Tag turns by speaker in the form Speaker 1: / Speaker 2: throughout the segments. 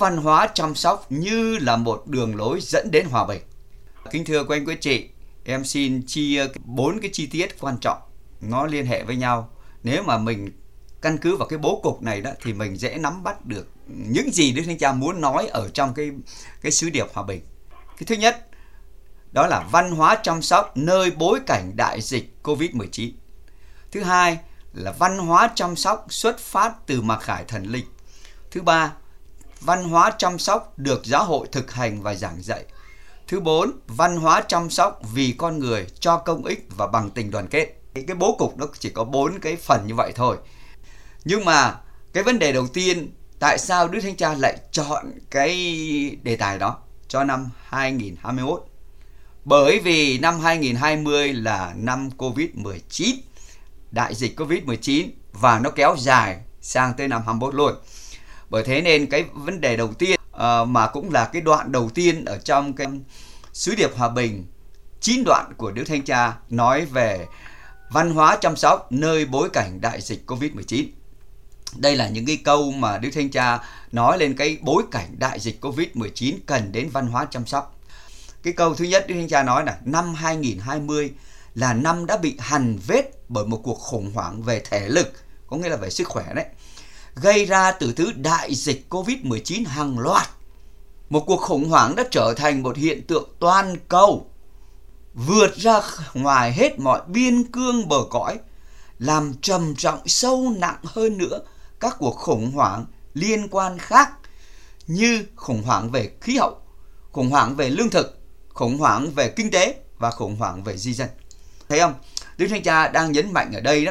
Speaker 1: văn hóa chăm sóc như là một đường lối dẫn đến hòa bình. Kính thưa quý anh quý chị, em xin chia 4 cái chi tiết quan trọng, nó liên hệ với nhau. Nếu mà mình căn cứ vào cái bố cục này đó thì mình dễ nắm bắt được những gì Đức Thánh Cha muốn nói ở trong cái sứ điệp hòa bình. Cái thứ nhất, đó là văn hóa chăm sóc nơi bối cảnh đại dịch Covid-19. Thứ hai là văn hóa chăm sóc xuất phát từ mặc khải thần linh. Thứ ba, văn hóa chăm sóc được giáo hội thực hành và giảng dạy. Thứ bốn, văn hóa chăm sóc vì con người, cho công ích và bằng tình đoàn kết. Cái bố cục nó chỉ có 4 cái phần như vậy thôi. Nhưng mà cái vấn đề đầu tiên, tại sao Đức Thánh Cha lại chọn cái đề tài đó cho năm 2021? Bởi vì năm 2020 là năm Covid-19, đại dịch Covid-19, và nó kéo dài sang tới năm 21 luôn. Bởi thế nên cái vấn đề đầu tiên mà cũng là cái đoạn đầu tiên ở trong cái sứ điệp hòa bình 9 đoạn của Đức Thánh Cha nói về văn hóa chăm sóc nơi bối cảnh đại dịch Covid-19. Đây là những cái câu mà Đức Thánh Cha nói lên cái bối cảnh đại dịch Covid-19 cần đến văn hóa chăm sóc. Cái câu thứ nhất Đức Thánh Cha nói là năm 2020 là năm đã bị hằn vết bởi một cuộc khủng hoảng về thể lực, có nghĩa là về sức khỏe đấy, gây ra từ thứ đại dịch Covid-19 hàng loạt. Một cuộc khủng hoảng đã trở thành một hiện tượng toàn cầu, vượt ra ngoài hết mọi biên cương bờ cõi, làm trầm trọng sâu nặng hơn nữa các cuộc khủng hoảng liên quan khác như khủng hoảng về khí hậu, khủng hoảng về lương thực, khủng hoảng về kinh tế và khủng hoảng về di dân. Thấy không? Đức Thánh Cha đang nhấn mạnh ở đây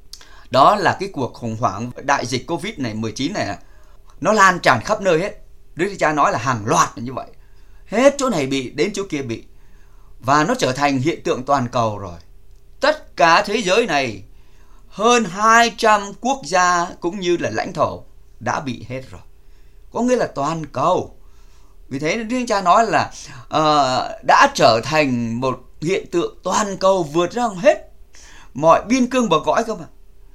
Speaker 1: đó là cái cuộc khủng hoảng đại dịch Covid-19 này nó lan tràn khắp nơi hết. Đức Thánh Cha nói là hàng loạt như vậy. Hết chỗ này bị đến chỗ kia bị. Và nó trở thành hiện tượng toàn cầu rồi. Tất cả thế giới này, hơn 200 quốc gia cũng như là lãnh thổ đã bị hết rồi. Có nghĩa là toàn cầu. Vì thế Đức Thánh Cha nói là đã trở thành một hiện tượng toàn cầu, vượt ra hết mọi biên cương bờ cõi cơ mà.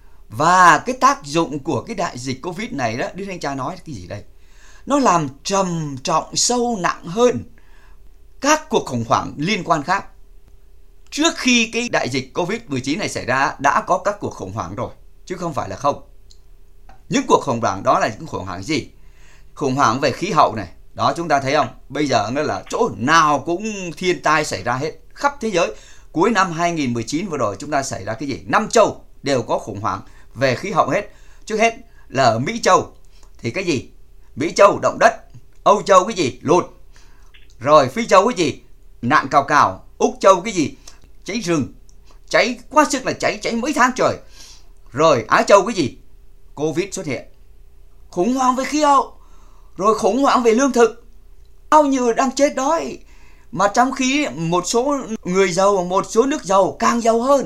Speaker 1: Và cái tác dụng của cái đại dịch Covid này đó, Đức Thánh Cha nói cái gì đây? Nó làm trầm trọng sâu nặng hơn các cuộc khủng hoảng liên quan khác. Trước khi cái đại dịch Covid-19 này xảy ra đã có các cuộc khủng hoảng rồi, chứ không phải là không. Những cuộc khủng hoảng đó là những khủng hoảng gì? Khủng hoảng về khí hậu này, đó chúng ta thấy không? Bây giờ nó là chỗ nào cũng thiên tai xảy ra hết, khắp thế giới. Cuối năm 2019 vừa rồi chúng ta xảy ra cái gì? 5 châu đều có khủng hoảng về khí hậu hết. Trước hết là ở Mỹ Châu thì cái gì? Mỹ Châu động đất, Âu Châu cái gì? Lụt. Rồi Phi Châu cái gì? Nạn cào cào. Úc Châu cái gì? Cháy rừng, cháy quá sức là cháy mấy tháng trời. Rồi Á Châu cái gì? Covid xuất hiện. Khủng hoảng về khí hậu, rồi khủng hoảng về lương thực. Bao nhiêu đang chết đói, mà trong khi một số người giàu, một số nước giàu càng giàu hơn,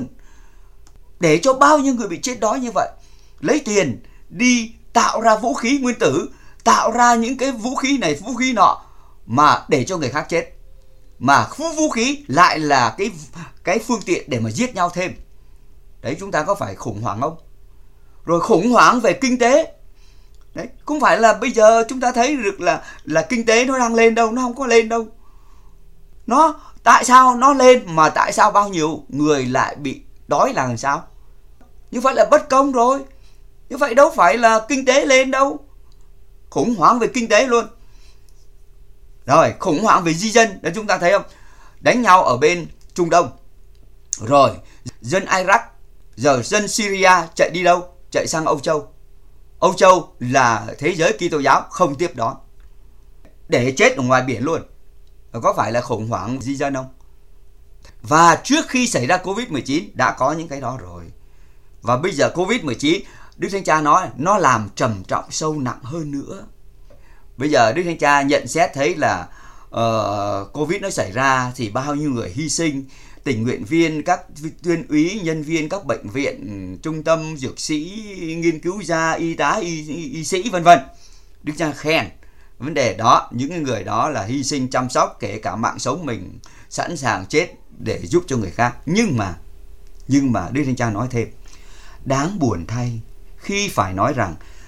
Speaker 1: để cho bao nhiêu người bị chết đói như vậy, lấy tiền đi tạo ra vũ khí nguyên tử, tạo ra những cái vũ khí này vũ khí nọ mà để cho người khác chết, mà vũ khí lại là cái phương tiện để mà giết nhau thêm. Đấy, chúng ta có phải khủng hoảng không? Rồi khủng hoảng về kinh tế. Đấy, không phải là bây giờ chúng ta thấy được là kinh tế nó đang lên đâu, nó không có lên đâu. Nó tại sao nó lên mà tại sao bao nhiêu người lại bị đói là làm sao? Như vậy là bất công rồi. Như vậy đâu phải là kinh tế lên đâu. Khủng hoảng về kinh tế luôn. Rồi khủng hoảng về di dân, đó chúng ta thấy không? Đánh nhau ở bên Trung Đông. Rồi dân Iraq, giờ dân Syria chạy đi đâu? Chạy sang Âu Châu. Âu Châu là thế giới Kitô giáo không tiếp đón, để chết ở ngoài biển luôn. Có phải là khủng hoảng di dân không? Và trước khi xảy ra Covid-19 đã có những cái đó rồi. Và bây giờ Covid-19, Đức Thánh Cha nói nó làm trầm trọng sâu nặng hơn nữa. Bây giờ Đức Thánh Cha nhận xét thấy là Covid nó xảy ra thì bao nhiêu người hy sinh, tình nguyện viên, các tuyên úy, nhân viên các bệnh viện, trung tâm dược sĩ, nghiên cứu gia, y tá, y sĩ vân vân. Đức Cha khen vấn đề đó, những người đó là hy sinh chăm sóc, kể cả mạng sống mình sẵn sàng chết để giúp cho người khác. Nhưng mà Đức Thánh Cha nói thêm, đáng buồn thay khi phải nói rằng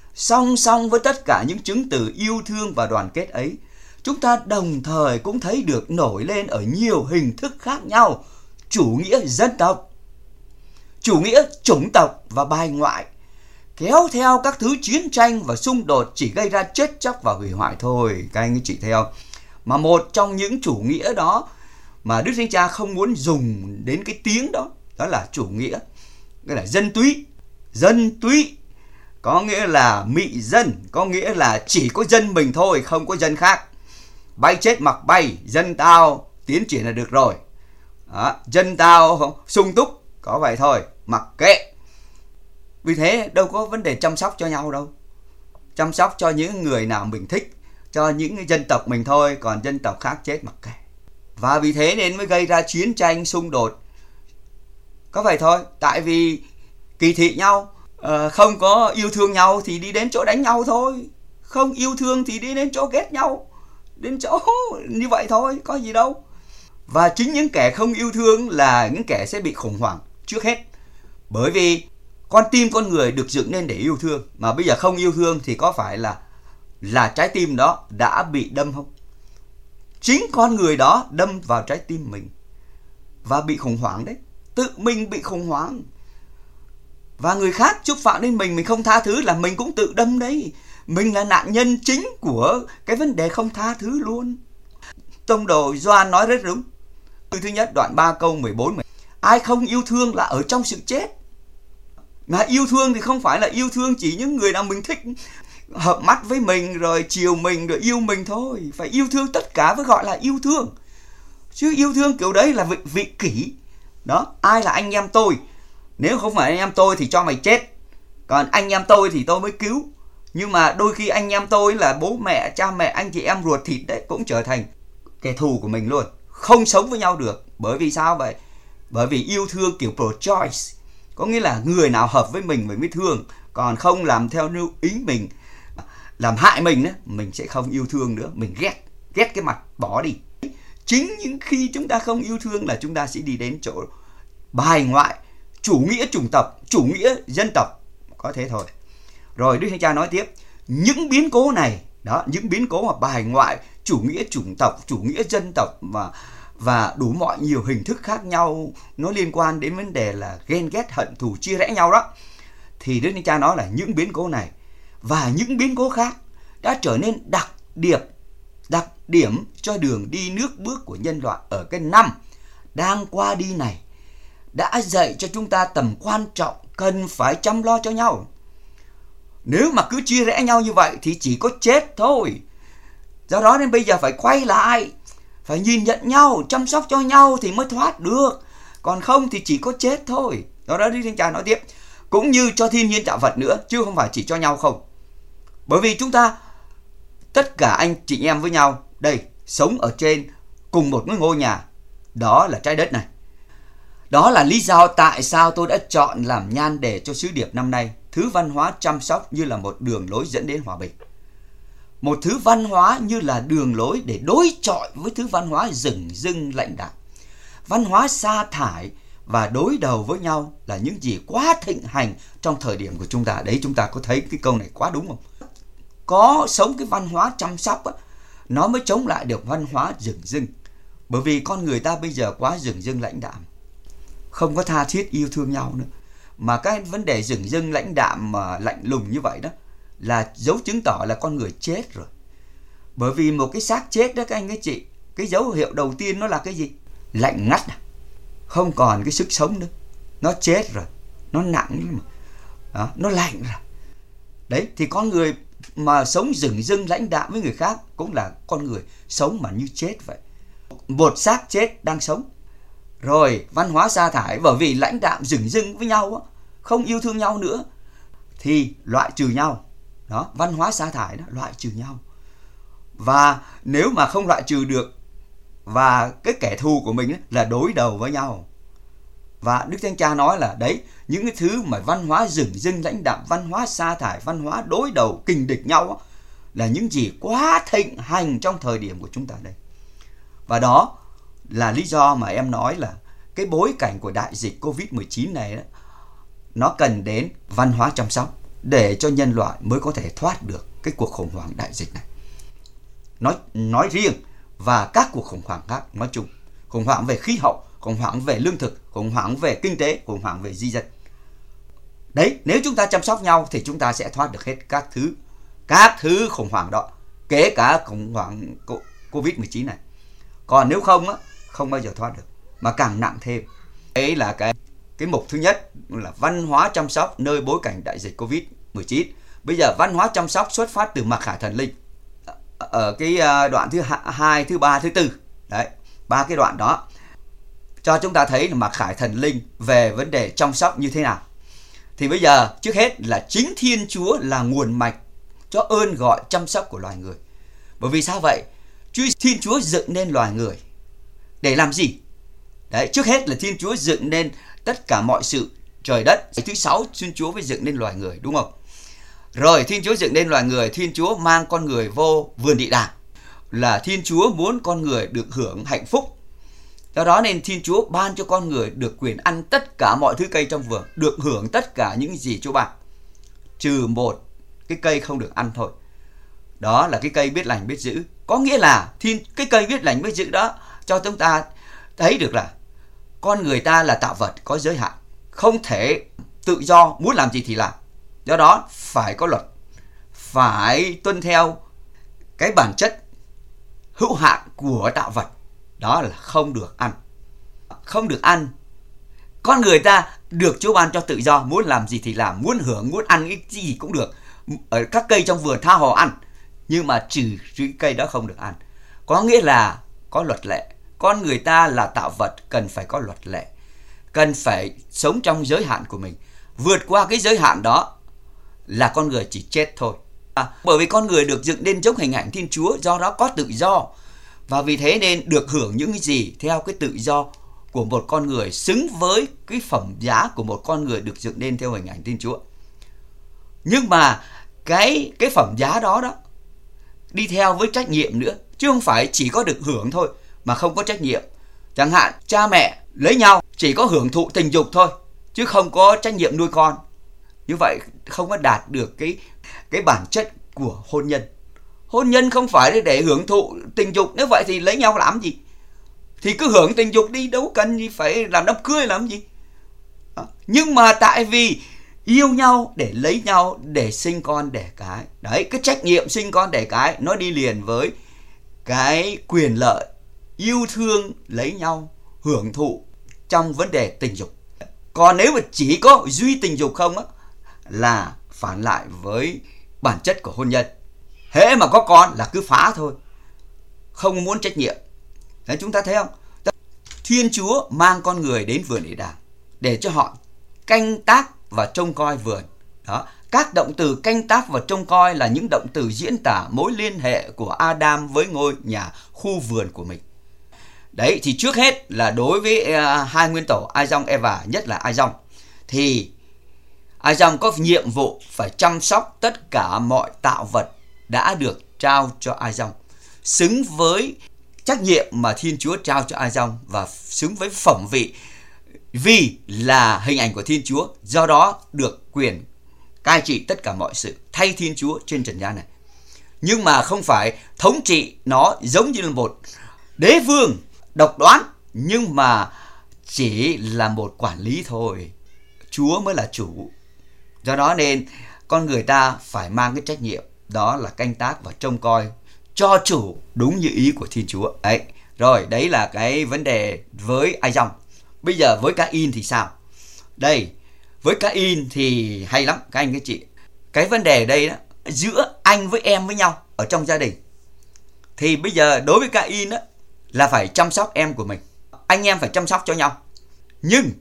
Speaker 1: Song song với tất cả những chứng từ yêu thương và đoàn kết ấy, chúng ta đồng thời cũng thấy được nổi lên ở nhiều hình thức khác nhau chủ nghĩa dân tộc, chủ nghĩa chủng tộc và bài ngoại, kéo theo các thứ chiến tranh và xung đột chỉ gây ra chết chóc và hủy hoại thôi. Các anh chị theo. Mà một trong những chủ nghĩa đó mà Đức Thánh Cha không muốn dùng đến cái tiếng đó, đó là chủ nghĩa, nghĩa là dân túy. Dân túy có nghĩa là mị dân, có nghĩa là chỉ có dân mình thôi, không có dân khác. Bay chết mặc bay, dân tao tiến triển là được rồi. Đó, dân tao sung túc, có vậy thôi, mặc kệ. Vì thế đâu có vấn đề chăm sóc cho nhau đâu. Chăm sóc cho những người nào mình thích, cho những dân tộc mình thôi, còn dân tộc khác chết mặc kệ. Và vì thế nên mới gây ra chiến tranh, xung đột. Có vậy thôi, tại vì kỳ thị nhau, không có yêu thương nhau thì đi đến chỗ đánh nhau thôi. Không yêu thương thì đi đến chỗ ghét nhau, đến chỗ như vậy thôi, có gì đâu. Và chính những kẻ không yêu thương là những kẻ sẽ bị khủng hoảng trước hết. Bởi vì con tim con người được dựng nên để yêu thương, mà bây giờ không yêu thương thì có phải là trái tim đó đã bị đâm không? Chính con người đó đâm vào trái tim mình và bị khủng hoảng đấy. Tự mình bị khủng hoảng. Và người khác xúc phạm đến mình không tha thứ là mình cũng tự đâm đấy. Mình là nạn nhân chính của cái vấn đề không tha thứ luôn. Tông đồ Gioan nói rất đúng. Thứ nhất đoạn 3 câu 14. Ai không yêu thương là ở trong sự chết. Mà yêu thương thì không phải là yêu thương chỉ những người nào mình thích, hợp mắt với mình, rồi chiều mình, rồi yêu mình thôi. Phải yêu thương tất cả mới gọi là yêu thương. Chứ yêu thương kiểu đấy là vị kỷ. Đó, ai là anh em tôi? Nếu không phải anh em tôi thì cho mày chết. Còn anh em tôi thì tôi mới cứu. Nhưng mà đôi khi anh em tôi là bố mẹ, cha mẹ, anh chị em ruột thịt đấy, cũng trở thành kẻ thù của mình luôn. Không sống với nhau được. Bởi vì sao vậy? Bởi vì yêu thương kiểu pro-choice. Có nghĩa là người nào hợp với mình mới thương. Còn không làm theo ý mình, làm hại mình đó, mình sẽ không yêu thương nữa. Mình ghét cái mặt, bỏ đi. Chính những khi chúng ta không yêu thương là chúng ta sẽ đi đến chỗ bài ngoại, chủ nghĩa chủng tộc, chủ nghĩa dân tộc. Có thế thôi. Rồi Đức Thánh Cha nói tiếp, những biến cố này, đó, những biến cố mà bài ngoại, chủ nghĩa chủng tộc, chủ nghĩa dân tộc và đủ mọi nhiều hình thức khác nhau, nó liên quan đến vấn đề là ghen ghét, hận thù, chia rẽ nhau đó. Thì Đức Thánh Cha nói là những biến cố này và những biến cố khác đã trở nên đặc điểm cho đường đi nước bước của nhân loại ở cái năm đang qua đi này, đã dạy cho chúng ta tầm quan trọng cần phải chăm lo cho nhau. Nếu mà cứ chia rẽ nhau như vậy thì chỉ có chết thôi. Do đó nên bây giờ phải quay lại, phải nhìn nhận nhau, chăm sóc cho nhau thì mới thoát được. Còn không thì chỉ có chết thôi. Do đó Đức Thánh Cha nói tiếp, cũng như cho thiên nhiên tạo vật nữa, chứ không phải chỉ cho nhau không. Bởi vì chúng ta, tất cả anh chị em với nhau, đây, sống ở trên cùng một ngôi nhà, đó là trái đất này. Đó là lý do tại sao tôi đã chọn làm nhan đề cho sứ điệp năm nay, thứ văn hóa chăm sóc như là một đường lối dẫn đến hòa bình. Một thứ văn hóa như là đường lối để đối chọi với thứ văn hóa dửng dưng lãnh đạo. Văn hóa sa thải và đối đầu với nhau là những gì quá thịnh hành trong thời điểm của chúng ta. Đấy, chúng ta có thấy cái câu này quá đúng không? Có sống cái văn hóa chăm sóc á, nó mới chống lại được văn hóa dửng dưng. Bởi vì con người ta bây giờ quá dửng dưng lãnh đạm, không có tha thiết yêu thương nhau nữa. Mà cái vấn đề dửng dưng lãnh đạm mà lạnh lùng như vậy đó là dấu chứng tỏ là con người chết rồi. Bởi vì một cái xác chết đó các anh các chị, cái dấu hiệu đầu tiên nó là cái gì? Lạnh ngắt, không còn cái sức sống nữa. Nó chết rồi, nó nặng đó, nó lạnh rồi. Đấy, thì con người mà sống dửng dưng lãnh đạm với người khác cũng là con người sống mà như chết vậy. Một xác chết đang sống. Rồi văn hóa sa thải, bởi vì lãnh đạm dửng dưng với nhau, không yêu thương nhau nữa, thì loại trừ nhau. Đó, văn hóa sa thải đó, loại trừ nhau. Và nếu mà không loại trừ được, và cái kẻ thù của mình là đối đầu với nhau. Và Đức Thánh Cha nói là đấy, những cái thứ mà văn hóa dửng dưng lãnh đạm, văn hóa sa thải, văn hóa đối đầu kình địch nhau là những gì quá thịnh hành trong thời điểm của chúng ta đây. Và đó là lý do mà em nói là cái bối cảnh của đại dịch Covid-19 này đó, nó cần đến văn hóa chăm sóc. để cho nhân loại mới có thể thoát được cái cuộc khủng hoảng đại dịch này. Nói riêng và các cuộc khủng hoảng khác nói chung. Khủng hoảng về khí hậu, khủng hoảng về lương thực, khủng hoảng về kinh tế, khủng hoảng về di dân. Đấy, nếu chúng ta chăm sóc nhau thì chúng ta sẽ thoát được hết các thứ khủng hoảng đó, kể cả khủng hoảng Covid-19 này. Còn nếu không á, không bao giờ thoát được, mà càng nặng thêm. Đấy là cái mục thứ nhất là văn hóa chăm sóc nơi bối cảnh đại dịch Covid-19. Bây giờ văn hóa chăm sóc xuất phát từ mặc khải thần linh. Ở cái đoạn thứ 2, thứ 3, thứ 4. Đấy, 3 cái đoạn đó cho chúng ta thấy là mặc khải thần linh về vấn đề chăm sóc như thế nào. Thì bây giờ trước hết là chính Thiên Chúa là nguồn mạch cho ơn gọi chăm sóc của loài người. Bởi vì sao vậy? Thiên Chúa dựng nên loài người để làm gì? Đấy, trước hết là Thiên Chúa dựng nên tất cả mọi sự trời đất. Thứ 6 Thiên Chúa mới dựng nên loài người, đúng không? Rồi Thiên Chúa dựng nên loài người, Thiên Chúa mang con người vô vườn địa đàng, là Thiên Chúa muốn con người được hưởng hạnh phúc. Do đó nên Thiên Chúa ban cho con người được quyền ăn tất cả mọi thứ cây trong vườn, được hưởng tất cả những gì Chúa ban, trừ một cái cây không được ăn thôi. Đó là cái cây biết lành biết dữ. Có nghĩa là cái cây biết lành biết dữ đó cho chúng ta thấy được là con người ta là tạo vật có giới hạn, không thể tự do muốn làm gì thì làm. Do đó phải có luật, phải tuân theo cái bản chất hữu hạn của tạo vật. Đó là không được ăn. Không được ăn. Con người ta được Chúa ban cho tự do, muốn làm gì thì làm, muốn hưởng, muốn ăn cái gì cũng được. Ở các cây trong vườn tha hồ ăn, nhưng mà trừ cái cây đó không được ăn. Có nghĩa là có luật lệ. Con người ta là tạo vật, cần phải có luật lệ, cần phải sống trong giới hạn của mình. Vượt qua cái giới hạn đó là con người chỉ chết thôi. Bởi vì con người được dựng nên giống hình ảnh Thiên Chúa, do đó có tự do. Và vì thế nên được hưởng những cái gì theo cái tự do của một con người, xứng với cái phẩm giá của một con người được dựng nên theo hình ảnh Thiên Chúa. Nhưng mà cái phẩm giá đó đi theo với trách nhiệm nữa, chứ không phải chỉ có được hưởng thôi mà không có trách nhiệm. Chẳng hạn cha mẹ lấy nhau chỉ có hưởng thụ tình dục thôi, chứ không có trách nhiệm nuôi con. Như vậy không có đạt được cái bản chất của hôn nhân. Hôn nhân không phải để hưởng thụ tình dục, nếu vậy thì lấy nhau làm gì? Thì cứ hưởng tình dục đi, đâu cần gì phải làm đám cưới làm gì. Nhưng mà tại vì yêu nhau để lấy nhau, để sinh con đẻ cái. Đấy, cái trách nhiệm sinh con đẻ cái nó đi liền với cái quyền lợi yêu thương lấy nhau, hưởng thụ trong vấn đề tình dục. Còn nếu mà chỉ có duy tình dục không á, là phản lại với bản chất của hôn nhân. Hễ mà có con là cứ phá thôi, không muốn trách nhiệm. Đấy, chúng ta thấy không? Thiên Chúa mang con người đến vườn địa đàng để cho họ canh tác và trông coi vườn. Đó, các động từ canh tác và trông coi là những động từ diễn tả mối liên hệ của Adam với ngôi nhà khu vườn của mình. Đấy, thì trước hết là đối với hai nguyên tổ Ai-dong, Eva, nhất là Ai-dong, thì Ai-dong có nhiệm vụ phải chăm sóc tất cả mọi tạo vật đã được trao cho Ai-dong, xứng với trách nhiệm mà Thiên Chúa trao cho Ai-dong và xứng với phẩm vị, vì là hình ảnh của Thiên Chúa, do đó được quyền cai trị tất cả mọi sự thay Thiên Chúa trên trần gian này. Nhưng mà không phải thống trị nó giống như là một đế vương độc đoán, nhưng mà chỉ là một quản lý thôi. Chúa mới là chủ. Do đó nên con người ta phải mang cái trách nhiệm, đó là canh tác và trông coi cho chủ đúng như ý của Thiên Chúa. Đấy. Rồi, đấy là cái vấn đề với Ai-dong. Bây giờ với Ca-in thì sao? Đây, với Ca-in thì hay lắm các anh các chị. Cái vấn đề đây đó, giữa anh với em với nhau ở trong gia đình. Thì bây giờ đối với Ca-in đó, là phải chăm sóc em của mình. Anh em phải chăm sóc cho nhau. Nhưng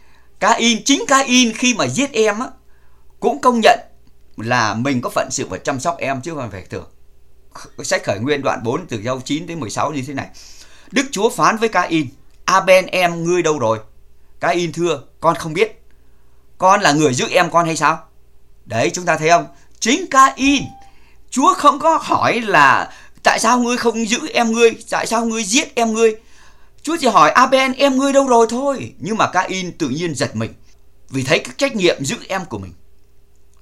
Speaker 1: chính Ca-in khi mà giết em á, cũng công nhận là mình có phận sự phải chăm sóc em chứ không phải tưởng. Sách Khởi Nguyên đoạn 4 từ câu 9 đến 16 như thế này. Đức Chúa phán với Ca-in: A-ben em ngươi đâu rồi? Ca-in thưa: con không biết. Con là người giữ em con hay sao? Đấy, chúng ta thấy không? Chính Ca-in, Chúa không có hỏi là tại sao ngươi không giữ em ngươi, tại sao ngươi giết em ngươi. Chúa chỉ hỏi A-ben em ngươi đâu rồi thôi. Nhưng mà Ca-in tự nhiên giật mình vì thấy cái trách nhiệm giữ em của mình.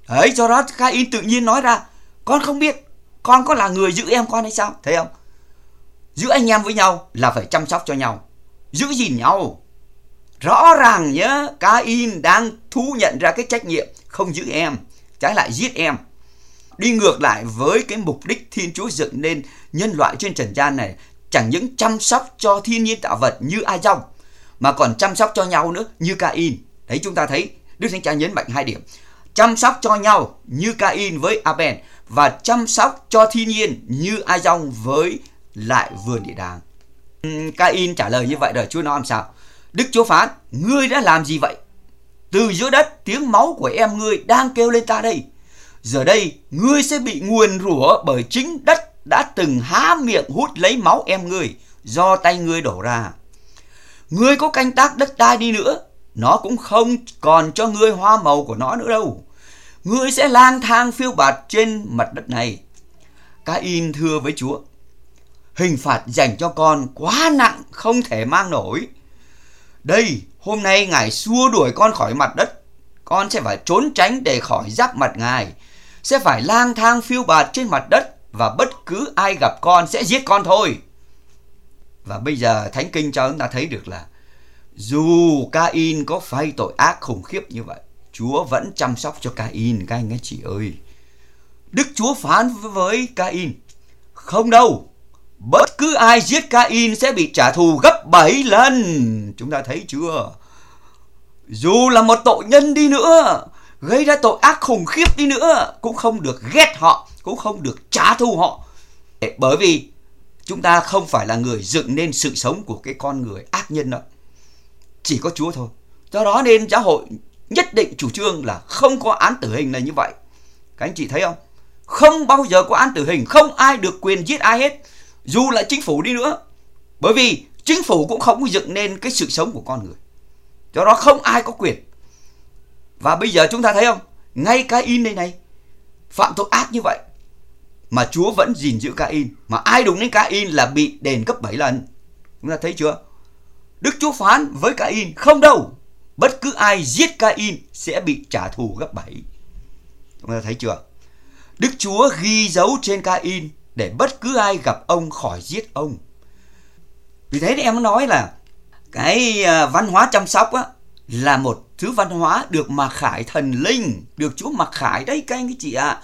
Speaker 1: Đấy, do đó Cain tự nhiên nói ra, con không biết, con có là người giữ em con hay sao? Thấy không? Giữ anh em với nhau là phải chăm sóc cho nhau, giữ gìn nhau. Rõ ràng nhá, Cain đang thú nhận ra cái trách nhiệm không giữ em, trái lại giết em. Đi ngược lại với cái mục đích Thiên Chúa dựng nên nhân loại trên trần gian này, chẳng những chăm sóc cho thiên nhiên tạo vật như A-dong, mà còn chăm sóc cho nhau nữa như Cain. Đấy, chúng ta thấy Đức Thánh Cha nhấn mạnh 2 điểm. Chăm sóc cho nhau như Cain với Abel, và chăm sóc cho thiên nhiên như A-dong với lại vườn địa đàng. Cain trả lời như vậy rồi, Chúa nói làm sao? Đức Chúa phán, ngươi đã làm gì vậy? Từ giữa đất tiếng máu của em ngươi đang kêu lên ta đây. Giờ đây ngươi sẽ bị nguyền rủa bởi chính đất đã từng há miệng hút lấy máu em ngươi do tay ngươi đổ ra. Ngươi có canh tác đất đai đi nữa, nó cũng không còn cho ngươi hoa màu của nó nữa đâu. Ngươi sẽ lang thang phiêu bạt trên mặt đất này. Cain thưa với Chúa, hình phạt dành cho con quá nặng, không thể mang nổi. Đây, hôm nay Ngài xua đuổi con khỏi mặt đất, con sẽ phải trốn tránh để khỏi giáp mặt Ngài, sẽ phải lang thang phiêu bạt trên mặt đất, và bất cứ ai gặp con sẽ giết con thôi. Và bây giờ Thánh Kinh cho chúng ta thấy được là dù Cain có phây tội ác khủng khiếp như vậy, Chúa vẫn chăm sóc cho Cain, các anh các chị ơi. Đức Chúa phán với Cain, không đâu, bất cứ ai giết Cain sẽ bị trả thù gấp 7 lần. Chúng ta thấy chưa? Dù là một tội nhân đi nữa, gây ra tội ác khủng khiếp đi nữa, cũng không được ghét họ, cũng không được trả thù họ. Bởi vì chúng ta không phải là người dựng nên sự sống của cái con người ác nhân đó, chỉ có Chúa thôi. Do đó nên giáo hội nhất định chủ trương là không có án tử hình là như vậy. Các anh chị thấy không? Không bao giờ có án tử hình, không ai được quyền giết ai hết, dù là chính phủ đi nữa. Bởi vì chính phủ cũng không dựng nên cái sự sống của con người, do đó không ai có quyền. Và bây giờ chúng ta thấy không? Ngay Cain đây này phạm tội ác như vậy mà Chúa vẫn gìn giữ Cain, mà ai đụng đến Cain là bị đền gấp 7 lần. Chúng ta thấy chưa? Đức Chúa phán với Cain, không đâu, bất cứ ai giết Cain sẽ bị trả thù gấp 7. Chúng ta thấy chưa? Đức Chúa ghi dấu trên Cain để bất cứ ai gặp ông khỏi giết ông. Vì thế em nói là cái văn hóa chăm sóc á, là một thứ văn hóa được mặc khải thần linh, được Chúa mặc khải đấy các anh các chị ạ.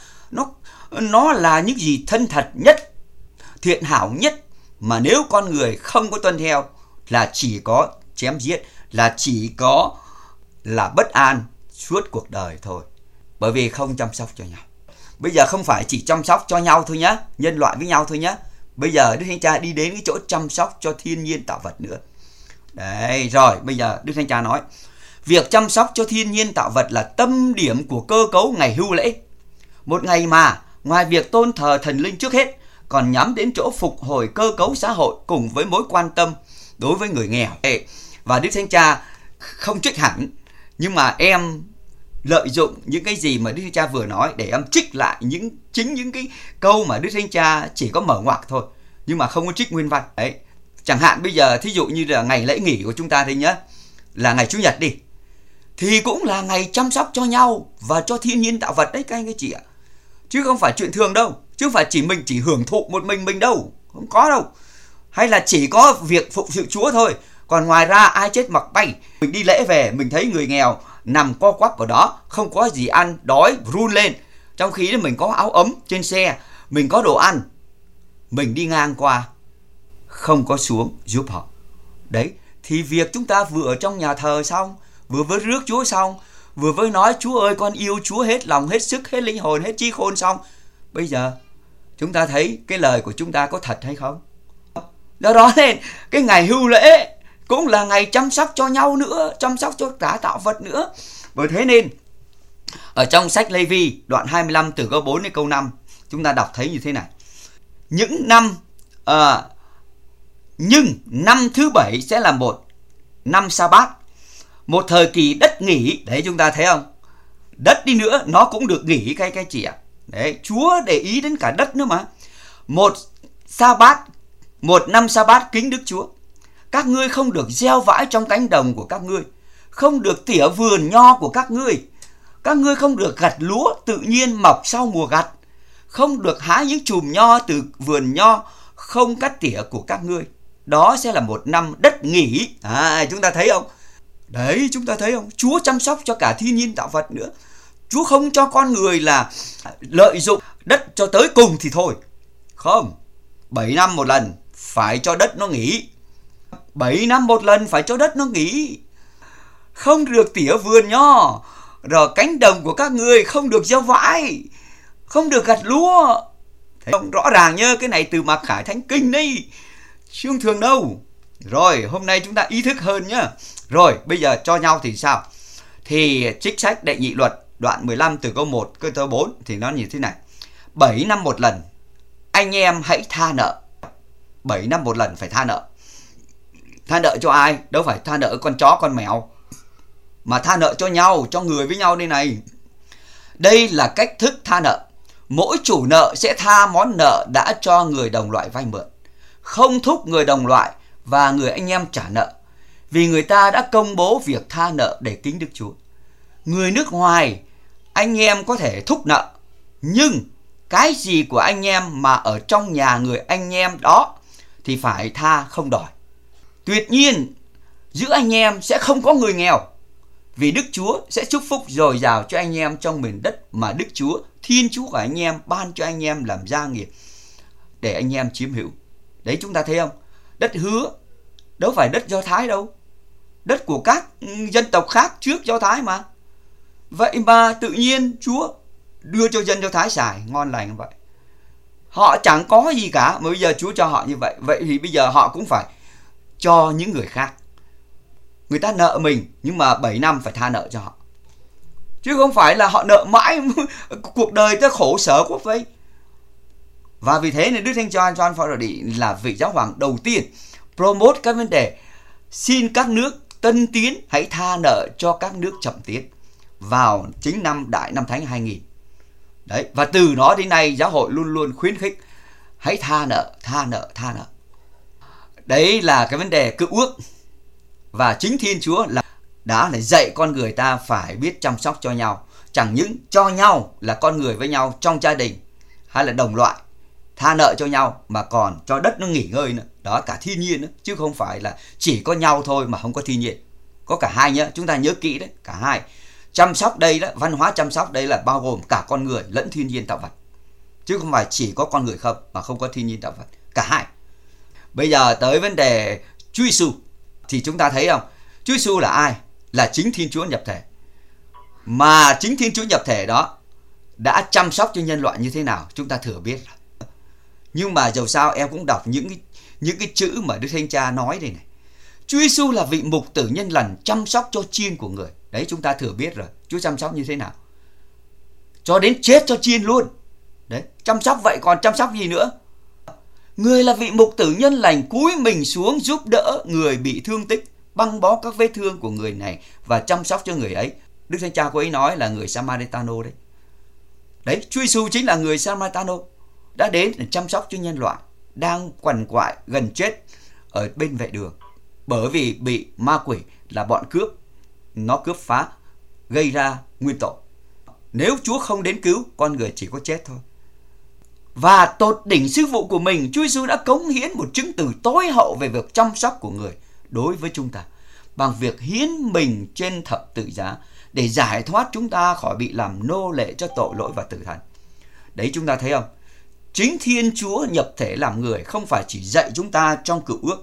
Speaker 1: Nó là những gì thân thật nhất, thiện hảo nhất, mà nếu con người không có tuân theo là chỉ có chém giết, là chỉ có là bất an suốt cuộc đời thôi, bởi vì không chăm sóc cho nhau. Bây giờ không phải chỉ chăm sóc cho nhau thôi nhá, nhân loại với nhau thôi nhá. Bây giờ Đức Thánh Cha đi đến cái chỗ chăm sóc cho thiên nhiên tạo vật nữa. Đấy, rồi bây giờ Đức Thánh Cha nói, việc chăm sóc cho thiên nhiên tạo vật là tâm điểm của cơ cấu ngày hưu lễ. Một ngày mà ngoài việc tôn thờ thần linh trước hết, còn nhắm đến chỗ phục hồi cơ cấu xã hội cùng với mối quan tâm đối với người nghèo. Và Đức Thánh Cha không trích hẳn, nhưng mà em lợi dụng những cái gì mà Đức Thánh Cha vừa nói để em trích lại chính những cái câu mà Đức Thánh Cha chỉ có mở ngoặc thôi, nhưng mà không có trích nguyên văn. Đấy, chẳng hạn bây giờ thí dụ như là ngày lễ nghỉ của chúng ta thì nhá, là ngày Chủ nhật đi, thì cũng là ngày chăm sóc cho nhau và cho thiên nhiên tạo vật đấy các anh các chị ạ. Chứ không phải chuyện thường đâu, chứ không phải mình chỉ hưởng thụ một mình đâu, không có đâu. Hay là chỉ có việc phụng sự Chúa thôi, còn ngoài ra ai chết mặc bay. Mình đi lễ về, mình thấy người nghèo nằm co quắp ở đó, không có gì ăn, đói run lên, trong khi mình có áo ấm trên xe, mình có đồ ăn, mình đi ngang qua không có xuống giúp họ. Đấy, thì việc chúng ta vừa ở trong nhà thờ xong, vừa với rước Chúa xong, vừa với nói Chúa ơi con yêu Chúa hết lòng, hết sức, hết linh hồn, hết trí khôn xong, bây giờ chúng ta thấy cái lời của chúng ta có thật hay không? Do đó nên cái ngày hưu lễ cũng là ngày chăm sóc cho nhau nữa, chăm sóc cho cả tạo vật nữa. Bởi thế nên ở trong sách Lê-vi đoạn 25 từ câu 4 đến câu 5, chúng ta đọc thấy như thế này: nhưng năm thứ 7 sẽ là một năm sa-bát, một thời kỳ đất nghỉ. Đấy, chúng ta thấy không? Đất đi nữa nó cũng được nghỉ cái chị ạ. Đấy, Chúa để ý đến cả đất nữa mà. Một sa-bát, một năm sa-bát kính Đức Chúa. Các ngươi không được gieo vãi trong cánh đồng của các ngươi, không được tỉa vườn nho của các ngươi, Các ngươi không được gặt lúa tự nhiên mọc sau mùa gặt, không được hái những chùm nho từ vườn nho không cắt tỉa của các ngươi. Đó sẽ là một năm đất nghỉ. Chúng ta thấy không? Đấy, chúng ta thấy không? Chúa chăm sóc cho cả thiên nhiên tạo vật nữa. Chúa không cho con người là lợi dụng đất cho tới cùng thì thôi. Không, 7 năm một lần phải cho đất nó nghỉ. 7 năm một lần phải cho đất nó nghỉ. Không được tỉa vườn nho, rồi cánh đồng của các ngươi không được gieo vải, không được gặt lúa. Thấy không? Rõ ràng nhớ, cái này từ Mạc Khải Thánh Kinh đấy, chứ không thường đâu. Rồi, hôm nay chúng ta ý thức hơn nhá. Rồi, bây giờ cho nhau thì sao? Thì trích sách Đệ Nhị Luật đoạn 15 từ câu 1 câu 4 thì nó như thế này. 7 năm một lần anh em hãy tha nợ. 7 năm một lần phải tha nợ. Tha nợ cho ai? Đâu phải tha nợ con chó con mèo, mà tha nợ cho nhau, cho người với nhau đây này. Đây là cách thức tha nợ. Mỗi chủ nợ sẽ tha món nợ đã cho người đồng loại vay mượn, không thúc người đồng loại và người anh em trả nợ, vì người ta đã công bố việc tha nợ để kính Đức Chúa. Người nước ngoài, anh em có thể thúc nợ, nhưng cái gì của anh em mà ở trong nhà người anh em đó thì phải tha không đòi. Tuyệt nhiên, giữa anh em sẽ không có người nghèo, vì Đức Chúa sẽ chúc phúc dồi dào cho anh em trong miền đất mà Đức Chúa, Thiên Chúa của anh em ban cho anh em làm gia nghiệp để anh em chiếm hữu. Đấy, chúng ta thấy không? Đất hứa đâu phải đất Do Thái đâu, đất của các dân tộc khác trước Do Thái mà. Vậy mà tự nhiên Chúa đưa cho dân Do Thái xài ngon lành như vậy. Họ chẳng có gì cả mà bây giờ Chúa cho họ như vậy. Vậy thì bây giờ họ cũng phải cho những người khác. Người ta nợ mình nhưng mà 7 năm phải tha nợ cho họ, chứ không phải là họ nợ mãi cuộc đời ta khổ sở quá vậy. Và vì thế nên Đức Thánh Cha John Paul II là vị giáo hoàng đầu tiên promote các vấn đề xin các nước tân tiến hãy tha nợ cho các nước chậm tiến vào chính năm Đại Năm Thánh 2000. Đấy, và từ đó đến nay giáo hội luôn luôn khuyến khích hãy tha nợ, tha nợ, tha nợ. Đấy là cái vấn đề cựu ước. Và chính Thiên Chúa đã dạy con người ta phải biết chăm sóc cho nhau. Chẳng những cho nhau là con người với nhau trong gia đình hay là đồng loại, tha nợ cho nhau, mà còn cho đất nó nghỉ ngơi nữa. Đó, cả thiên nhiên nữa, chứ không phải là chỉ có nhau thôi mà không có thiên nhiên. Có cả hai nhé, chúng ta nhớ kỹ đấy, cả hai. Chăm sóc đây đó, văn hóa chăm sóc đây là bao gồm cả con người lẫn thiên nhiên tạo vật, chứ không phải chỉ có con người không mà không có thiên nhiên tạo vật, cả hai. Bây giờ tới vấn đề Chúa Giêsu thì chúng ta thấy không? Chúa Giêsu là ai? Là chính Thiên Chúa nhập thể. Mà chính Thiên Chúa nhập thể đó đã chăm sóc cho nhân loại như thế nào chúng ta thừa biết. Nhưng mà dầu sao em cũng đọc những cái chữ mà Đức Thánh Cha nói đây này. Chúa Giêsu là vị mục tử nhân lành chăm sóc cho chiên của người. Đấy, chúng ta thừa biết rồi. Chúa chăm sóc như thế nào? Cho đến chết cho chiên luôn. Đấy, chăm sóc vậy còn chăm sóc gì nữa? Người là vị mục tử nhân lành cúi mình xuống giúp đỡ người bị thương tích, băng bó các vết thương của người này và chăm sóc cho người ấy. Đức Thánh Cha cô ấy nói là người Samaritano đấy. Đấy, Chúa Giêsu chính là người Samaritano đã đến để chăm sóc cho nhân loại đang quằn quại gần chết ở bên vệ đường, bởi vì bị ma quỷ là bọn cướp, nó cướp phá, gây ra nguyên tội. Nếu Chúa không đến cứu, con người chỉ có chết thôi. Và tột đỉnh sứ vụ của mình, Chúa Giêsu đã cống hiến một chứng từ tối hậu về việc chăm sóc của người đối với chúng ta bằng việc hiến mình trên thập tự giá để giải thoát chúng ta khỏi bị làm nô lệ cho tội lỗi và tử thần. Đấy, chúng ta thấy không? Chính Thiên Chúa nhập thể làm người không phải chỉ dạy chúng ta trong cựu ước,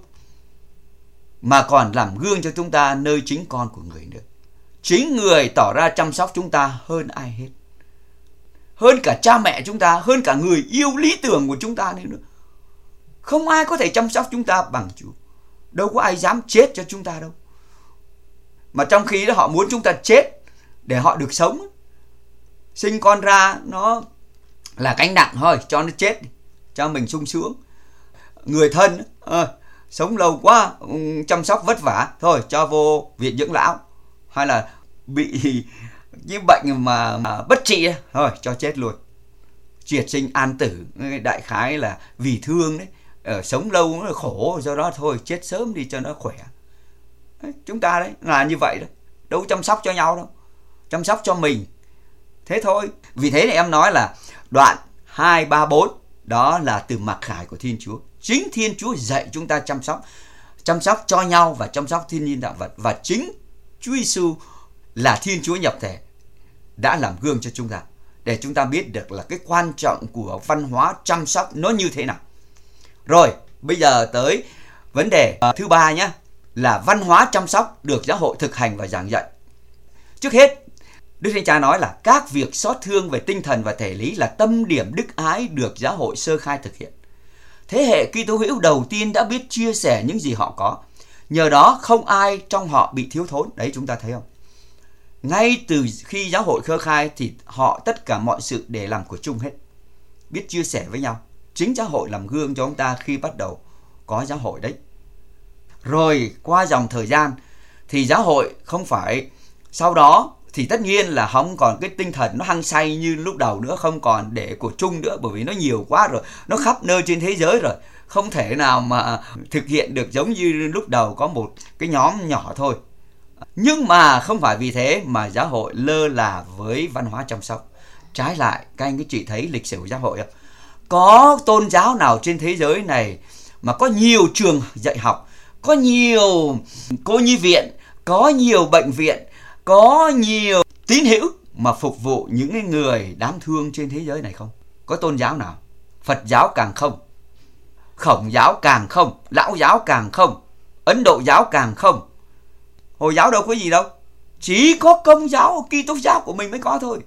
Speaker 1: mà còn làm gương cho chúng ta nơi chính con của người nữa. Chính người tỏ ra chăm sóc chúng ta hơn ai hết, hơn cả cha mẹ chúng ta, hơn cả người yêu lý tưởng của chúng ta nữa. Không ai có thể chăm sóc chúng ta bằng Chúa. Đâu có ai dám chết cho chúng ta đâu. Mà trong khi đó họ muốn chúng ta chết để họ được sống. Sinh con ra nó là gánh nặng thôi, cho nó chết đi, cho mình sung sướng. Người thân sống lâu quá, chăm sóc vất vả, thôi cho vô viện dưỡng lão, hay là bị những bệnh mà bất trị, thôi cho chết luôn. Triệt sinh an tử, đại khái là vì thương đấy, sống lâu nó khổ, do đó thôi chết sớm đi cho nó khỏe. Đấy, chúng ta đấy là như vậy đó, đâu chăm sóc cho nhau đâu, chăm sóc cho mình Thế thôi. Vì thế thì em nói là đoạn 2, 3, 4 đó là từ mặc khải của Thiên Chúa. Chính Thiên Chúa dạy chúng ta chăm sóc cho nhau và chăm sóc thiên nhiên tạo vật, và chính Chúa Giêsu là Thiên Chúa nhập thể đã làm gương cho chúng ta để chúng ta biết được là cái quan trọng của văn hóa chăm sóc nó như thế nào. Rồi, bây giờ tới vấn đề thứ ba nhé, là văn hóa chăm sóc được giáo hội thực hành và giảng dạy. Trước hết, Đức Thánh Cha nói là các việc xót thương về tinh thần và thể lý là tâm điểm đức ái được giáo hội sơ khai thực hiện. Thế hệ Kitô hữu đầu tiên đã biết chia sẻ những gì họ có. Nhờ đó không ai trong họ bị thiếu thốn. Đấy, chúng ta thấy không? Ngay từ khi giáo hội sơ khai thì họ tất cả mọi sự để làm của chung hết. Biết chia sẻ với nhau. Chính giáo hội làm gương cho chúng ta khi bắt đầu có giáo hội đấy. Rồi qua dòng thời gian thì giáo hội không phải sau đó thì tất nhiên là không còn cái tinh thần nó hăng say như lúc đầu nữa, không còn để của chung nữa, bởi vì nó nhiều quá rồi, nó khắp nơi trên thế giới rồi, không thể nào mà thực hiện được giống như lúc đầu có một cái nhóm nhỏ thôi. Nhưng mà không phải vì thế mà giáo hội lơ là với văn hóa chăm sóc. Trái lại, các anh các chị thấy lịch sử của giáo hội không? Có tôn giáo nào trên thế giới này mà có nhiều trường dạy học, có nhiều cô nhi viện, có nhiều bệnh viện, có nhiều tín hữu mà phục vụ những người đáng thương trên thế giới này không? Có tôn giáo nào? Phật giáo càng không, Khổng giáo càng không, Lão giáo càng không, Ấn Độ giáo càng không, Hồi giáo đâu có gì đâu. Chỉ có Công giáo, Kitô giáo của mình mới có thôi.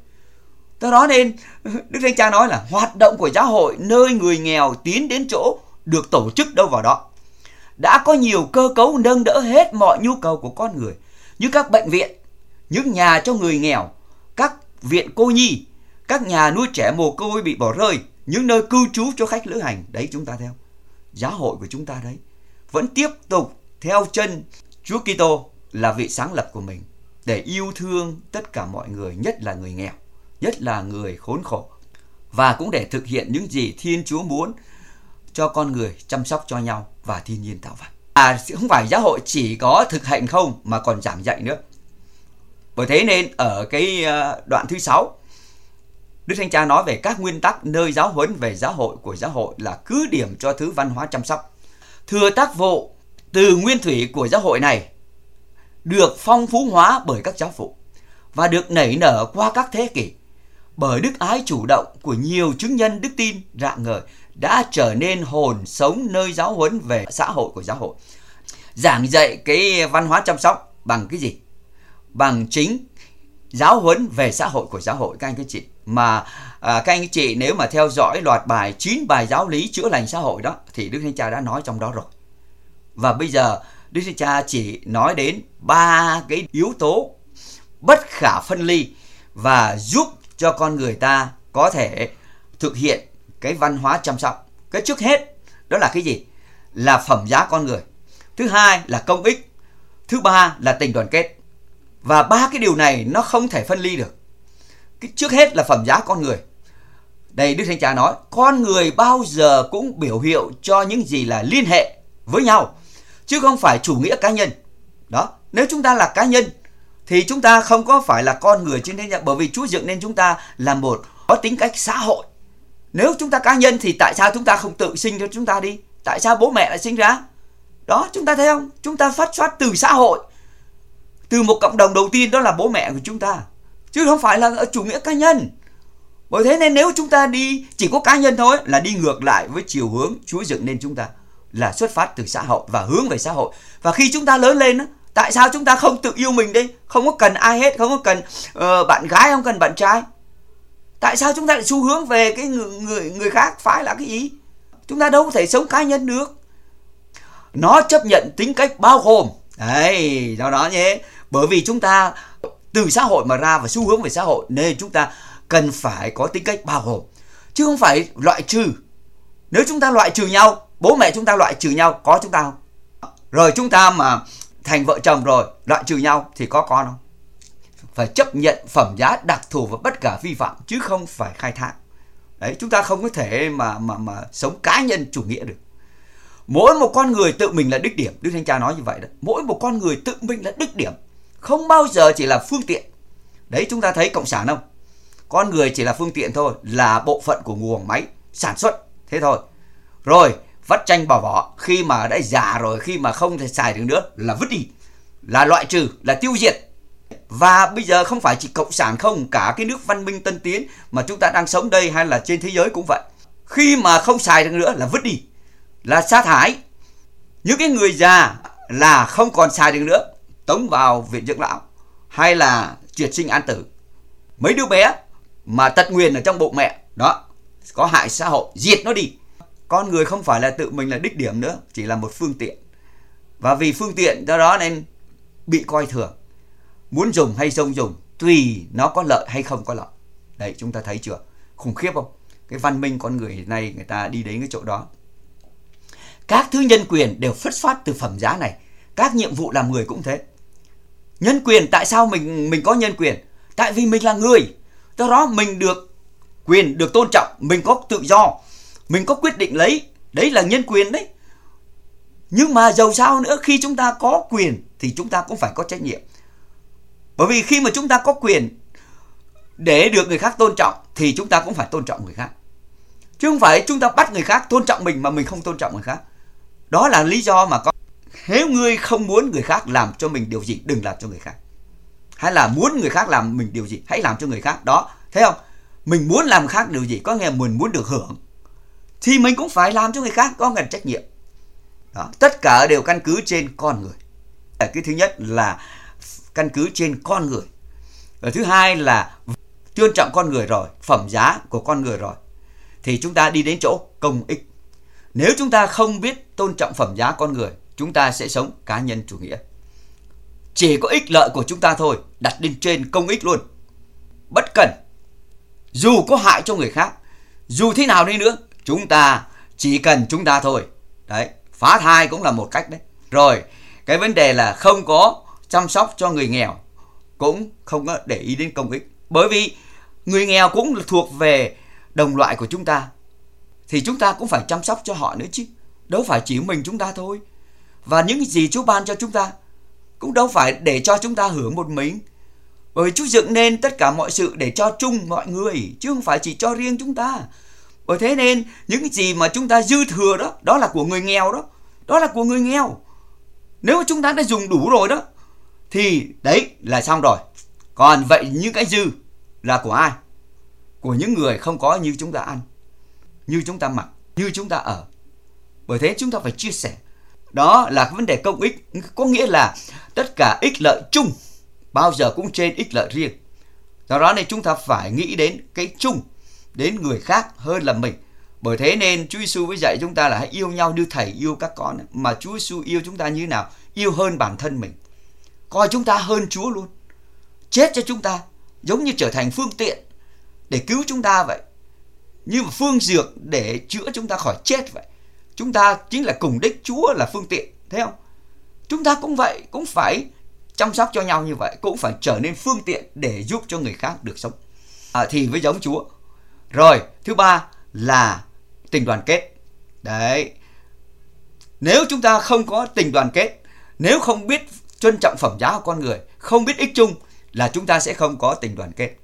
Speaker 1: Do đó nên Đức Thánh Cha nói là hoạt động của giáo hội nơi người nghèo tiến đến chỗ được tổ chức đâu vào đó. Đã có nhiều cơ cấu nâng đỡ hết mọi nhu cầu của con người, như các bệnh viện, những nhà cho người nghèo, các viện cô nhi, các nhà nuôi trẻ mồ côi bị bỏ rơi, những nơi cư trú cho khách lữ hành. Đấy, chúng ta theo giáo hội của chúng ta đấy vẫn tiếp tục theo chân Chúa Kitô là vị sáng lập của mình, để yêu thương tất cả mọi người, nhất là người nghèo, nhất là người khốn khổ, và cũng để thực hiện những gì Thiên Chúa muốn cho con người chăm sóc cho nhau và thiên nhiên tạo vật. Không phải giáo hội chỉ có thực hành không mà còn giảng dạy nữa. Bởi thế nên ở cái đoạn thứ 6, Đức Thánh Cha nói về các nguyên tắc nơi giáo huấn về giáo hội của giáo hội là cứ điểm cho thứ văn hóa chăm sóc. Thừa tác vụ từ nguyên thủy của giáo hội này được phong phú hóa bởi các giáo phụ và được nảy nở qua các thế kỷ bởi đức ái chủ động của nhiều chứng nhân đức tin rạng ngời đã trở nên hồn sống nơi giáo huấn về xã hội của giáo hội. Giảng dạy cái văn hóa chăm sóc bằng cái gì? Bằng chính giáo huấn về xã hội của giáo hội, các anh các chị. Mà các anh các chị nếu mà theo dõi loạt bài 9 bài giáo lý chữa lành xã hội đó thì Đức Thánh Cha đã nói trong đó rồi. Và bây giờ Đức Thánh Cha chỉ nói đến 3 cái yếu tố bất khả phân ly và giúp cho con người ta có thể thực hiện cái văn hóa chăm sóc. Cái trước hết đó là cái gì? Là phẩm giá con người. Thứ hai là công ích. Thứ ba là tình đoàn kết. Và 3 cái điều này nó không thể phân ly được. Cái trước hết là phẩm giá con người. Đây Đức Thánh Cha nói, con người bao giờ cũng biểu hiệu cho những gì là liên hệ với nhau, chứ không phải chủ nghĩa cá nhân. Đó, nếu chúng ta là cá nhân thì chúng ta không có phải là con người trên thế gian, bởi vì Chúa dựng nên chúng ta là một có tính cách xã hội. Nếu chúng ta cá nhân thì tại sao chúng ta không tự sinh cho chúng ta đi? Tại sao bố mẹ lại sinh ra? Đó, chúng ta thấy không? Chúng ta phát xuất từ xã hội, từ một cộng đồng đầu tiên, đó là bố mẹ của chúng ta, chứ không phải là ở chủ nghĩa cá nhân. Bởi thế nên nếu chúng ta đi chỉ có cá nhân thôi là đi ngược lại với chiều hướng Chúa dựng nên chúng ta, là xuất phát từ xã hội và hướng về xã hội. Và khi chúng ta lớn lên, tại sao chúng ta không tự yêu mình đi? Không có cần ai hết, không có cần bạn gái, không cần bạn trai. Tại sao chúng ta lại xu hướng về cái người khác phải là cái gì? Chúng ta đâu có thể sống cá nhân được. Nó chấp nhận tính cách bao gồm. Đấy, do đó nhé. Bởi vì chúng ta từ xã hội mà ra và xu hướng về xã hội, nên chúng ta cần phải có tính cách bao gồm, chứ không phải loại trừ. Nếu chúng ta loại trừ nhau, bố mẹ chúng ta loại trừ nhau, có chúng ta không? Rồi chúng ta mà thành vợ chồng rồi loại trừ nhau thì có con không? Phải chấp nhận phẩm giá đặc thù và bất khả vi phạm, chứ không phải khai thác. Đấy, chúng ta không có thể mà sống cá nhân chủ nghĩa được. Mỗi một con người tự mình là đích điểm. Đức Thánh Cha nói như vậy đó. Mỗi một con người tự mình là đích điểm, không bao giờ chỉ là phương tiện. Đấy, chúng ta thấy cộng sản không? Con người chỉ là phương tiện thôi, là bộ phận của guồng máy sản xuất, thế thôi. Rồi vắt chanh bỏ vỏ, khi mà đã già rồi, khi mà không thể xài được nữa là vứt đi, là loại trừ, là tiêu diệt. Và bây giờ không phải chỉ cộng sản không, cả cái nước văn minh tân tiến mà chúng ta đang sống đây hay là trên thế giới cũng vậy. Khi mà không xài được nữa là vứt đi, là sa thải. Những cái người già là không còn xài được nữa, tống vào viện dưỡng lão hay là tuyệt sinh an tử. Mấy đứa bé mà tật nguyền ở trong bụng mẹ đó, có hại xã hội, diệt nó đi. Con người không phải là tự mình là đích điểm nữa, chỉ là một phương tiện. Và vì phương tiện do đó nên bị coi thường, muốn dùng hay không dùng, tùy nó có lợi hay không có lợi. Đấy, chúng ta thấy chưa? Khủng khiếp không? Cái văn minh con người hiện nay người ta đi đến cái chỗ đó. Các thứ nhân quyền đều xuất phát từ phẩm giá này. Các nhiệm vụ làm người cũng thế. Nhân quyền, tại sao mình có nhân quyền? Tại vì mình là người. Do đó mình được quyền, được tôn trọng, mình có tự do, mình có quyết định lấy. Đấy là nhân quyền đấy. Nhưng mà dầu sao nữa, khi chúng ta có quyền thì chúng ta cũng phải có trách nhiệm. Bởi vì khi mà chúng ta có quyền để được người khác tôn trọng thì chúng ta cũng phải tôn trọng người khác. Chứ không phải chúng ta bắt người khác tôn trọng mình mà mình không tôn trọng người khác. Đó là lý do mà nếu ngươi không muốn người khác làm cho mình điều gì, đừng làm cho người khác. Hay là muốn người khác làm mình điều gì, hãy làm cho người khác. Đó, thấy không? Mình muốn làm khác điều gì, có nghĩa là mình muốn được hưởng, thì mình cũng phải làm cho người khác, có nghĩa là trách nhiệm. Đó, tất cả đều căn cứ trên con người. Cái thứ nhất là căn cứ trên con người. Và thứ hai là tôn trọng con người rồi, phẩm giá của con người rồi, thì chúng ta đi đến chỗ công ích. Nếu chúng ta không biết tôn trọng phẩm giá con người, chúng ta sẽ sống cá nhân chủ nghĩa. Chỉ có ích lợi của chúng ta thôi, đặt lên trên công ích luôn. Bất cần, dù có hại cho người khác, dù thế nào đi nữa, chúng ta chỉ cần chúng ta thôi. Đấy, phá thai cũng là một cách đấy. Rồi, cái vấn đề là không có chăm sóc cho người nghèo, cũng không có để ý đến công ích. Bởi vì người nghèo cũng thuộc về đồng loại của chúng ta, thì chúng ta cũng phải chăm sóc cho họ nữa chứ. Đâu phải chỉ mình chúng ta thôi. Và những gì Chúa ban cho chúng ta cũng đâu phải để cho chúng ta hưởng một mình. Bởi vì Chúa dựng nên tất cả mọi sự để cho chung mọi người, chứ không phải chỉ cho riêng chúng ta. Bởi thế nên những gì mà chúng ta dư thừa đó, đó là của người nghèo đó. Đó là của người nghèo. Nếu mà chúng ta đã dùng đủ rồi đó, thì đấy là xong rồi. Còn vậy những cái dư là của ai? Của những người không có như chúng ta ăn, như chúng ta mặc, như chúng ta ở. Bởi thế chúng ta phải chia sẻ. Đó là cái vấn đề công ích. Có nghĩa là tất cả ích lợi chung bao giờ cũng trên ích lợi riêng. Do đó nên chúng ta phải nghĩ đến cái chung, đến người khác hơn là mình. Bởi thế nên Chúa Giêsu mới dạy chúng ta là hãy yêu nhau như Thầy yêu các con. Mà Chúa Giêsu yêu chúng ta như thế nào? Yêu hơn bản thân mình, coi chúng ta hơn Chúa luôn, chết cho chúng ta, giống như trở thành phương tiện để cứu chúng ta vậy, như một phương dược để chữa chúng ta khỏi chết vậy. Chúng ta chính là cùng đích, Chúa là phương tiện, thấy không? Chúng ta cũng vậy, cũng phải chăm sóc cho nhau như vậy, cũng phải trở nên phương tiện để giúp cho người khác được sống thì mới giống Chúa. Rồi, thứ ba là tình đoàn kết. Đấy, nếu chúng ta không có tình đoàn kết, nếu không biết trân trọng phẩm giá của con người, không biết ích chung, là chúng ta sẽ không có tình đoàn kết.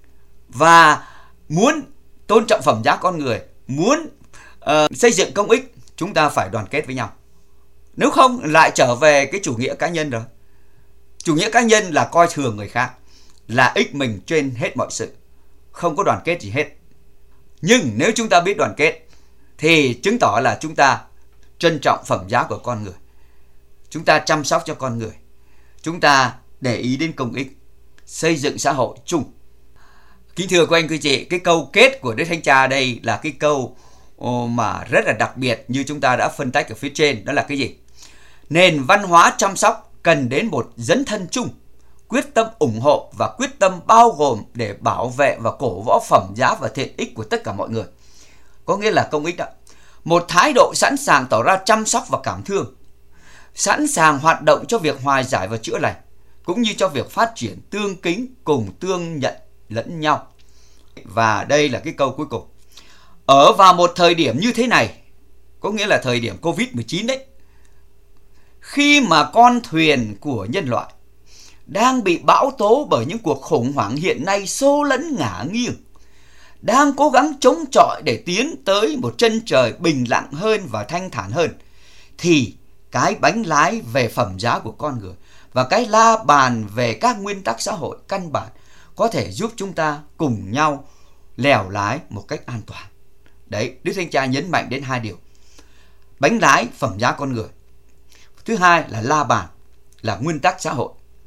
Speaker 1: Và muốn tôn trọng phẩm giá con người, muốn xây dựng công ích, chúng ta phải đoàn kết với nhau. Nếu không lại trở về cái chủ nghĩa cá nhân rồi. Chủ nghĩa cá nhân là coi thường người khác, là ích mình trên hết mọi sự, không có đoàn kết gì hết. Nhưng nếu chúng ta biết đoàn kết thì chứng tỏ là chúng ta trân trọng phẩm giá của con người, chúng ta chăm sóc cho con người, chúng ta để ý đến công ích, xây dựng xã hội chung. Kính thưa quý anh quý chị, cái câu kết của Đức Thánh Cha đây là cái câu mà rất là đặc biệt, như chúng ta đã phân tách ở phía trên. Đó là cái gì? Nền văn hóa chăm sóc cần đến một dấn thân chung, quyết tâm ủng hộ và quyết tâm bao gồm để bảo vệ và cổ võ phẩm giá và thiện ích của tất cả mọi người. Có nghĩa là công ích đó. Một thái độ sẵn sàng tỏ ra chăm sóc và cảm thương, sẵn sàng hoạt động cho việc hòa giải và chữa lành, cũng như cho việc phát triển tương kính cùng tương nhận lẫn nhau. Và đây là cái câu cuối cùng. Ở vào một thời điểm như thế này, có nghĩa là thời điểm Covid-19 đấy, khi mà con thuyền của nhân loại đang bị bão tố bởi những cuộc khủng hoảng hiện nay xô lấn ngả nghiêng, đang cố gắng chống chọi để tiến tới một chân trời bình lặng hơn và thanh thản hơn, thì cái bánh lái về phẩm giá của con người và cái la bàn về các nguyên tắc xã hội căn bản có thể giúp chúng ta cùng nhau lèo lái một cách an toàn. Đấy, Đức Thánh Cha nhấn mạnh đến hai điều: bánh lái phẩm giá con người, thứ hai là la bàn, là nguyên tắc xã hội.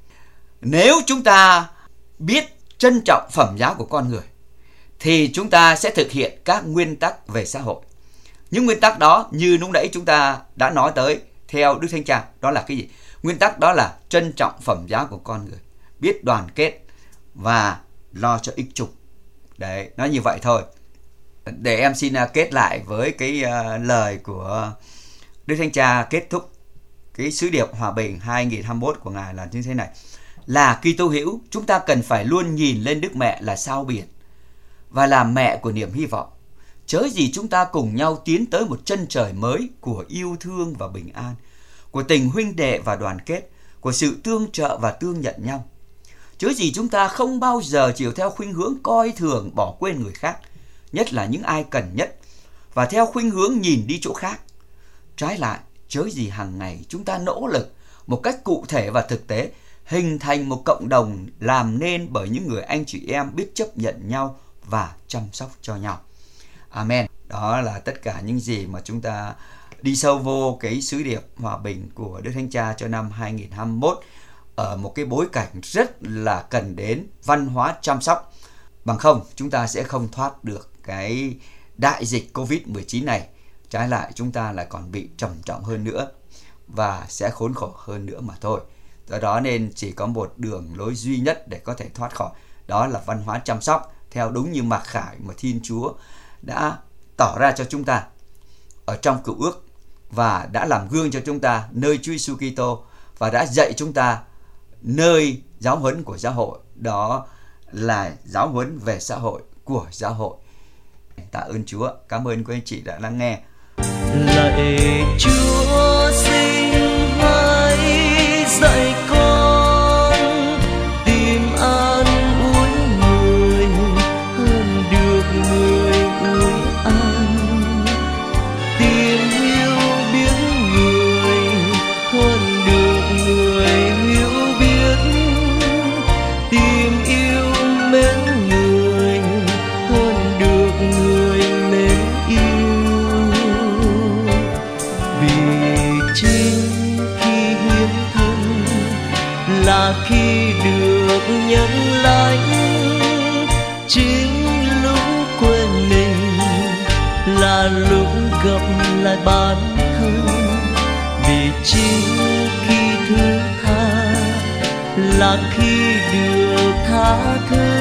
Speaker 1: Nếu chúng ta biết trân trọng phẩm giá của con người thì chúng ta sẽ thực hiện các nguyên tắc về xã hội. Những nguyên tắc đó như lúc nãy chúng ta đã nói tới theo Đức Thánh Cha, đó là cái gì? Nguyên tắc đó là trân trọng phẩm giá của con người, biết đoàn kết và lo cho ích chung. Đấy, nói như vậy thôi. Để em xin kết lại với cái lời của Đức Thánh Cha kết thúc cái sứ điệp hòa bình 2021 của Ngài là như thế này: là Kitô hữu, chúng ta cần phải luôn nhìn lên Đức Mẹ là sao biển và là mẹ của niềm hy vọng. Chớ gì chúng ta cùng nhau tiến tới một chân trời mới của yêu thương và bình an, của tình huynh đệ và đoàn kết, của sự tương trợ và tương nhận nhau. Chớ gì chúng ta không bao giờ chiều theo khuynh hướng coi thường, bỏ quên người khác, nhất là những ai cần nhất, và theo khuynh hướng nhìn đi chỗ khác. Trái lại, chớ gì hàng ngày chúng ta nỗ lực một cách cụ thể và thực tế hình thành một cộng đồng làm nên bởi những người anh chị em biết chấp nhận nhau và chăm sóc cho nhau. Amen. Đó là tất cả những gì mà chúng ta đi sâu vô cái sứ điệp hòa bình của Đức Thánh Cha cho năm 2021 ở một cái bối cảnh rất là cần đến văn hóa chăm sóc. Bằng không, chúng ta sẽ không thoát được cái đại dịch Covid-19 này. Trái lại, chúng ta lại còn bị trầm trọng hơn nữa và sẽ khốn khổ hơn nữa mà thôi. Do đó nên chỉ có một đường lối duy nhất để có thể thoát khỏi, đó là văn hóa chăm sóc theo đúng như mặc khải mà Thiên Chúa đã tỏ ra cho chúng ta ở trong Cựu Ước và đã làm gương cho chúng ta nơi Chúa Giêsu Kitô và đã dạy chúng ta nơi giáo huấn của giáo hội, đó là giáo huấn về xã hội của giáo hội. Tạ ơn Chúa. Cảm ơn quý anh chị đã lắng nghe.
Speaker 2: Lạy Chúa xin hãy dạy con tìm an ủi người hơn được người ủi an, tìm hiểu biết người hơn được người hiểu biết, tìm yêu mến người hơn được người mến yêu. Vì chính khi hiến thân là khi được nhận lãnh, chính lúc quên mình là lúc gặp lại bản thân. Vì chính khi thứ tha là khi được tha thứ,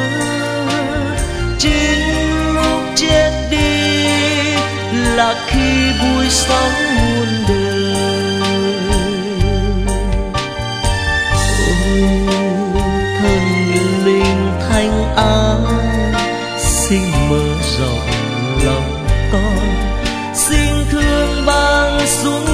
Speaker 2: chính lúc chết đi là khi vui sống muôn đời. Thần linh thánh ái xin mở rộng lòng con, xin thương ban xuống